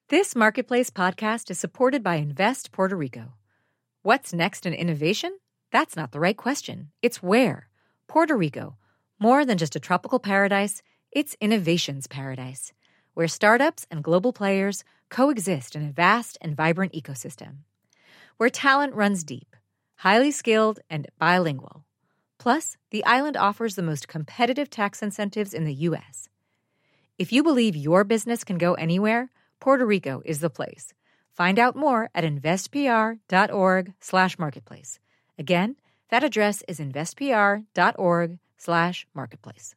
This Marketplace podcast is supported by Invest Puerto Rico. What's next in innovation? That's not the right question. It's where. Puerto Rico. More than just a tropical paradise, it's innovation's paradise, where startups and global players coexist in a vast and vibrant ecosystem. Where talent runs deep, highly skilled, and bilingual. Plus, the island offers the most competitive tax incentives in the U.S. If you believe your business can go anywhere, Puerto Rico is the place. Find out more at investpr.org/marketplace. Again, that address is investpr.org/marketplace.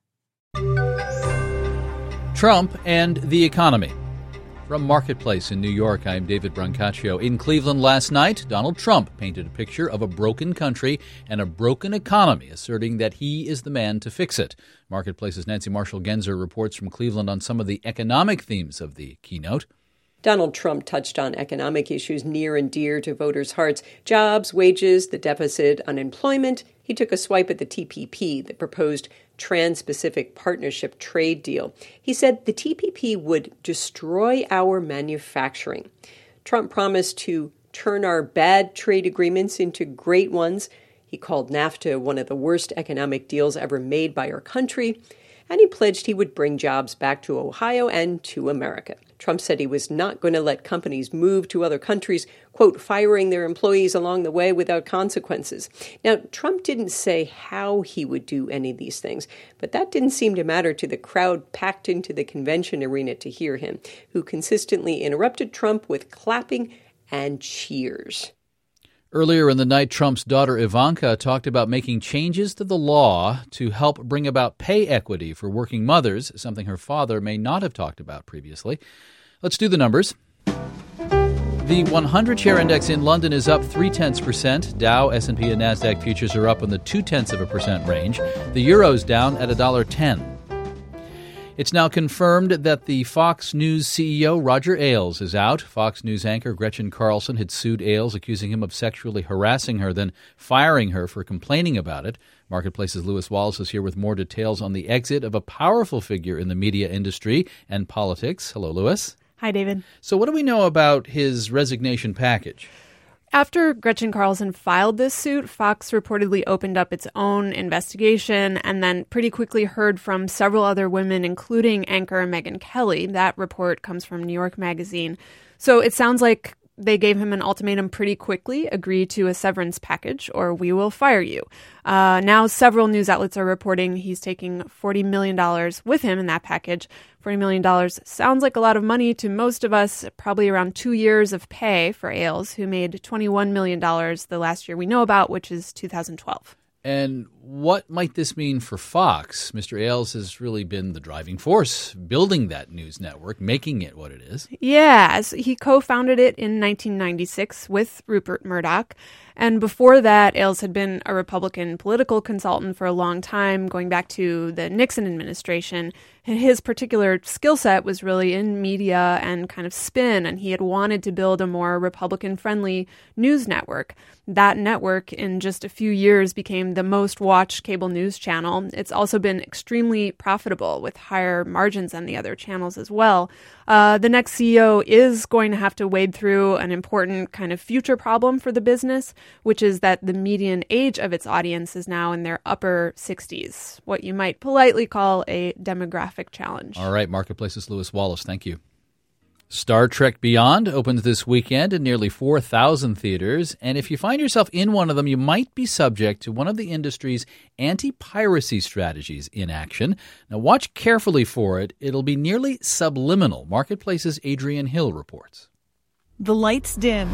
Trump and the economy. From Marketplace in New York, I'm David Brancaccio. In Cleveland last night, Donald Trump painted a picture of a broken country and a broken economy, asserting that he is the man to fix it. Marketplace's Nancy Marshall-Genzer reports from Cleveland on some of the economic themes of the keynote. Donald Trump touched on economic issues near and dear to voters' hearts: jobs, wages, the deficit, unemployment. He took a swipe at the TPP, the proposed Trans-Pacific Partnership trade deal. He said the TPP would destroy our manufacturing. Trump promised to turn our bad trade agreements into great ones. He called NAFTA one of the worst economic deals ever made by our country. And he pledged he would bring jobs back to Ohio and to America. Trump said he was not going to let companies move to other countries, quote, firing their employees along the way without consequences. Now, Trump didn't say how he would do any of these things, but that didn't seem to matter to the crowd packed into the convention arena to hear him, who consistently interrupted Trump with clapping and cheers. Earlier in the night, Trump's daughter Ivanka talked about making changes to the law to help bring about pay equity for working mothers, something her father may not have talked about previously. Let's do the numbers. The 100-share index in London is up 0.3%. Dow, S&P, and NASDAQ futures are up in the 0.2% range. The euro's down at $1.10. It's now confirmed that the Fox News CEO, Roger Ailes, is out. Fox News anchor Gretchen Carlson had sued Ailes, accusing him of sexually harassing her, then firing her for complaining about it. Marketplace's Lewis Wallace is here with more details on the exit of a powerful figure in the media industry and politics. Hello, Lewis. Hi, David. So what do we know about his resignation package? After Gretchen Carlson filed this suit, Fox reportedly opened up its own investigation and then pretty quickly heard from several other women, including anchor Megyn Kelly. That report comes from New York Magazine. So it sounds like they gave him an ultimatum pretty quickly: agree to a severance package or we will fire you. Now several news outlets are reporting he's taking $40 million with him in that package. $40 million sounds like a lot of money to most of us, probably around 2 years of pay for Ailes, who made $21 million the last year we know about, which is 2012. And what might this mean for Fox? Mr. Ailes has really been the driving force building that news network, making it what it is. Yeah, so he co-founded it in 1996 with Rupert Murdoch. And before that, Ailes had been a Republican political consultant for a long time, going back to the Nixon administration. And his particular skill set was really in media and kind of spin, and he had wanted to build a more Republican-friendly news network. That network, in just a few years, became the most watched cable news channel. It's also been extremely profitable, with higher margins than the other channels as well. The next CEO is going to have to wade through an important kind of future problem for the business, which is that the median age of its audience is now in their upper 60s, what you might politely call a demographic challenge. All right, Marketplace's Lewis Wallace, thank you. Star Trek Beyond opens this weekend in nearly 4,000 theaters, and if you find yourself in one of them, you might be subject to one of the industry's anti-piracy strategies in action. Now watch carefully for it. It'll be nearly subliminal. Marketplace's Adrian Hill reports. The lights dim.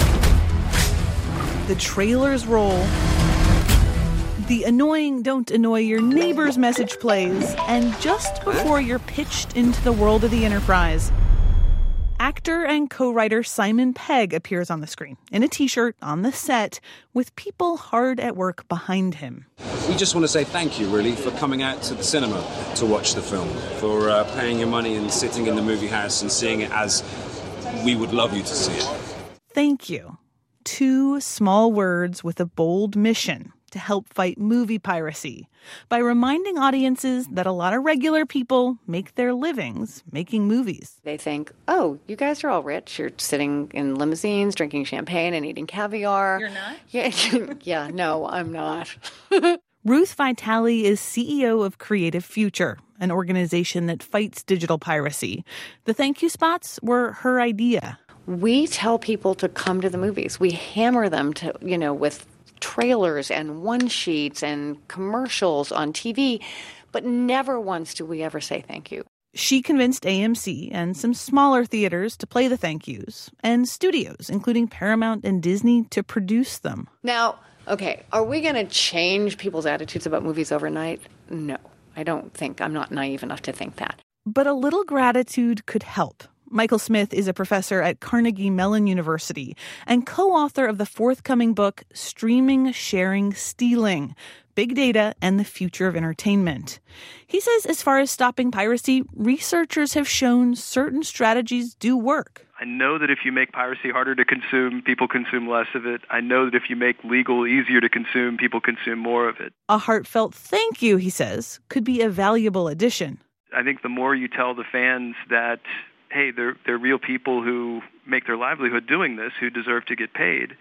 The trailers roll. The annoying "don't annoy your neighbors" message plays. And just before you're pitched into the world of the Enterprise, actor and co-writer Simon Pegg appears on the screen in a T-shirt on the set with people hard at work behind him. We just want to say thank you, really, for coming out to the cinema to watch the film, for paying your money and sitting in the movie house and seeing it as we would love you to see it. Thank you. 2 small words with a bold mission to help fight movie piracy by reminding audiences that a lot of regular people make their livings making movies. They think, oh, you guys are all rich. You're sitting in limousines, drinking champagne and eating caviar. You're not? Yeah, no, I'm not. Ruth Vitale is CEO of Creative Future, an organization that fights digital piracy. The thank you spots were her idea. We tell people to come to the movies. We hammer them to, with trailers and one-sheets and commercials on TV, but never once do we ever say thank you. She convinced AMC and some smaller theaters to play the thank yous, and studios, including Paramount and Disney, to produce them. Now, okay, are we going to change people's attitudes about movies overnight? No, I don't think. I'm not naive enough to think that. But a little gratitude could help. Michael Smith is a professor at Carnegie Mellon University and co-author of the forthcoming book, Streaming, Sharing, Stealing: Big Data and the Future of Entertainment. He says as far as stopping piracy, researchers have shown certain strategies do work. I know that if you make piracy harder to consume, people consume less of it. I know that if you make legal easier to consume, people consume more of it. A heartfelt thank you, he says, could be a valuable addition. I think the more you tell the fans that, hey, they're real people who make their livelihood doing this, who deserve to get paid,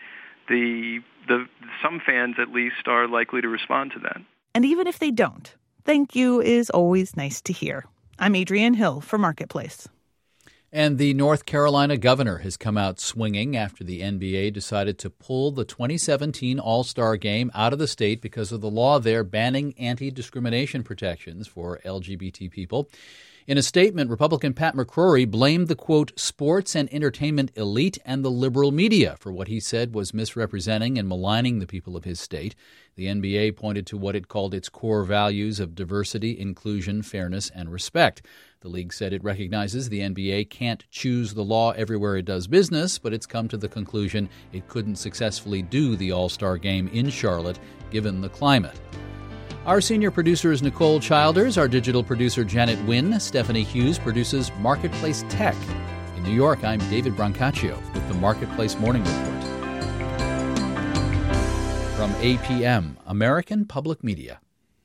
some fans at least are likely to respond to that. And even if they don't, thank you is always nice to hear. I'm Adrienne Hill for Marketplace. And the North Carolina governor has come out swinging after the NBA decided to pull the 2017 All-Star Game out of the state because of the law there banning anti-discrimination protections for LGBT people. In a statement, Republican Pat McCrory blamed the, quote, sports and entertainment elite and the liberal media for what he said was misrepresenting and maligning the people of his state. The NBA pointed to what it called its core values of diversity, inclusion, fairness, and respect. The league said it recognizes the NBA can't choose the law everywhere it does business, but it's come to the conclusion it couldn't successfully do the All-Star Game in Charlotte given the climate. Our senior producer is Nicole Childers. Our digital producer, Janet Wynn. Stephanie Hughes produces Marketplace Tech. In New York, I'm David Brancaccio with the Marketplace Morning Report. From APM, American Public Media.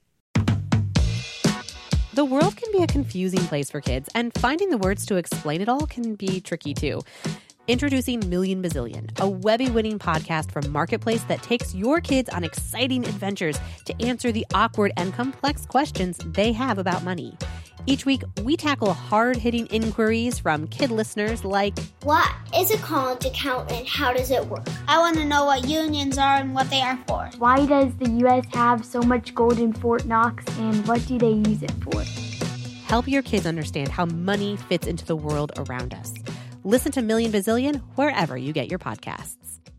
The world can be a confusing place for kids, and finding the words to explain it all can be tricky too. Introducing Million Bazillion, a Webby-winning podcast from Marketplace that takes your kids on exciting adventures to answer the awkward and complex questions they have about money. Each week, we tackle hard-hitting inquiries from kid listeners like, what is a college account and how does it work? I want to know what unions are and what they are for. Why does the U.S. have so much gold in Fort Knox and what do they use it for? Help your kids understand how money fits into the world around us. Listen to Million Bazillion wherever you get your podcasts.